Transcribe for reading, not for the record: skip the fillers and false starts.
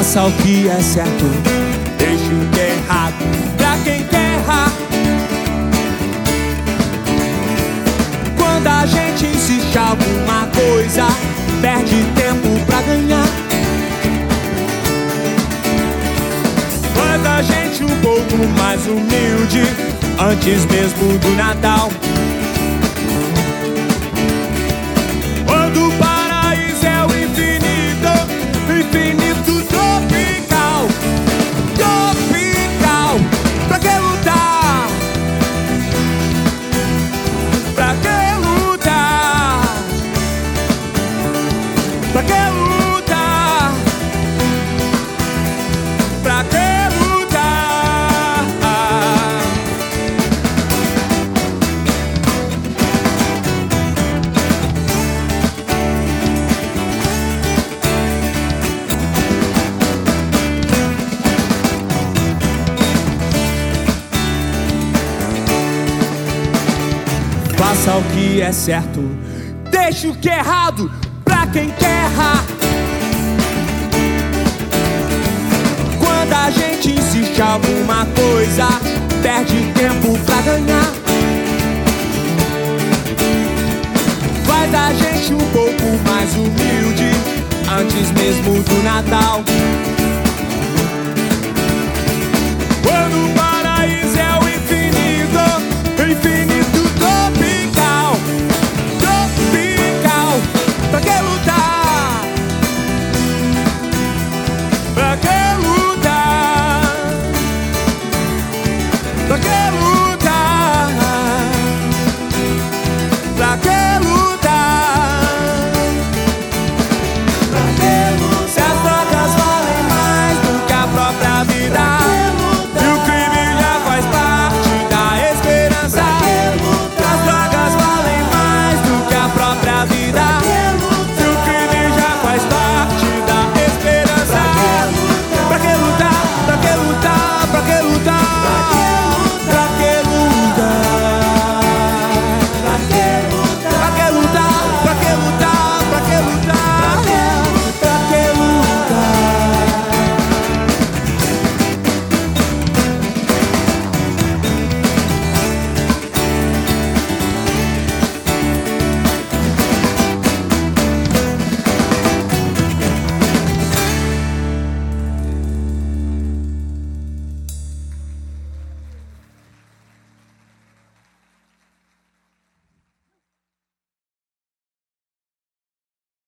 Faça o que é certo, deixe o que é errado pra quem quer errar. Quando a gente insiste em alguma coisa, perde tempo pra ganhar. Faz a gente um pouco mais humilde antes mesmo do Natal. Quando o paraíso é o infinito, infinito tropical, tropical. Pra que lutar? Pra que lutar? Pra que lutar? Pra que lutar? Faça o que é certo, deixe o que é errado pra quem quer errar. Quando a gente insiste em alguma coisa, perde tempo pra ganhar. Faz a gente um pouco mais humilde antes mesmo do Natal.